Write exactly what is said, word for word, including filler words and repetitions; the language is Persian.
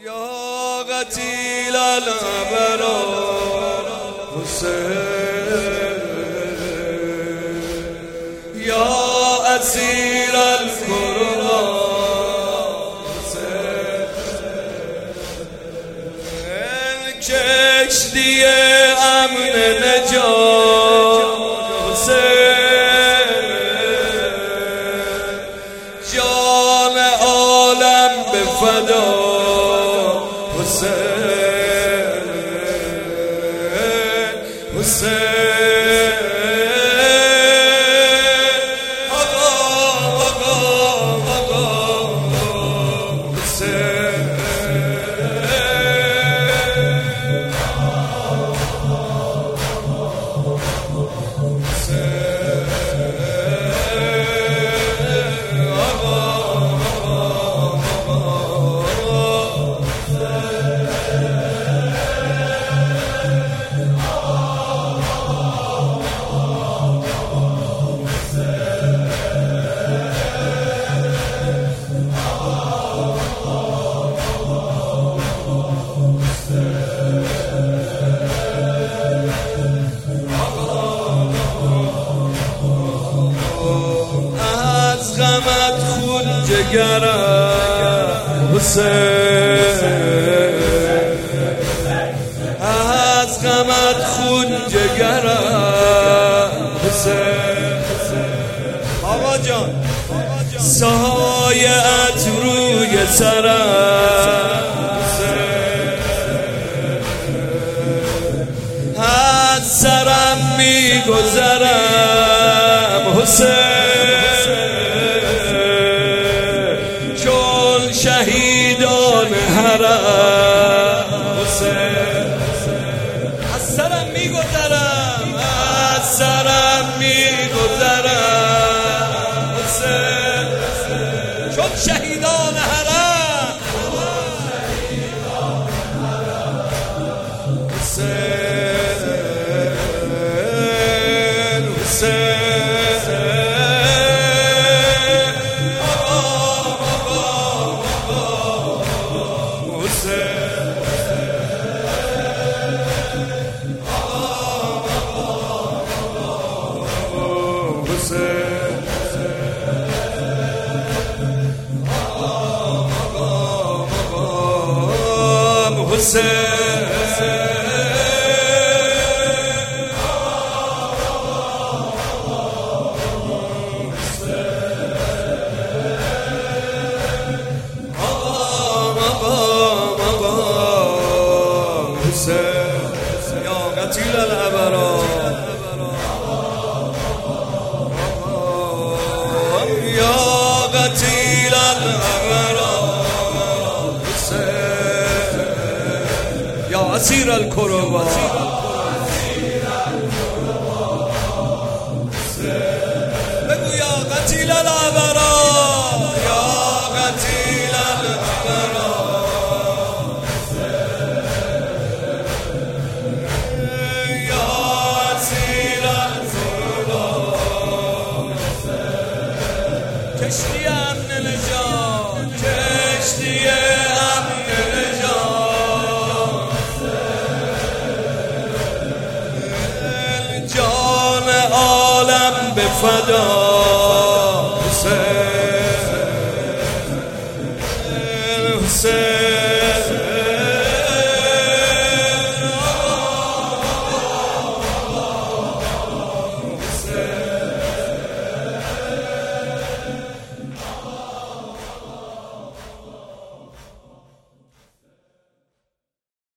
یا قتیل الابرار حسین، یا اسیر الکربا حسین، کشتی امن نجات حسین، جان عالم به فدا حسین، حسین آقا آقا آقا حسین، از غمت خون جگرم حسین، از غمت خون جگرم حسین، آقا جان سایه‌ات روی سرم حسین، از سرم میگذرم حسین، چون شهیدان حرم حسین، از سرم میگذرم از سرم میگذرم حسین، چون شهیدان حرم حسین، حسین یا قتیل الابرار، یا قتیل الابرار حسین، یا اسیر الکربا بگو یا قتیل الابرار، یا قتیل الابرار، یا اسیر الکربا، کشتی امن نجات، کشتی امن نجات، جان عالم به فدا حسین، حسین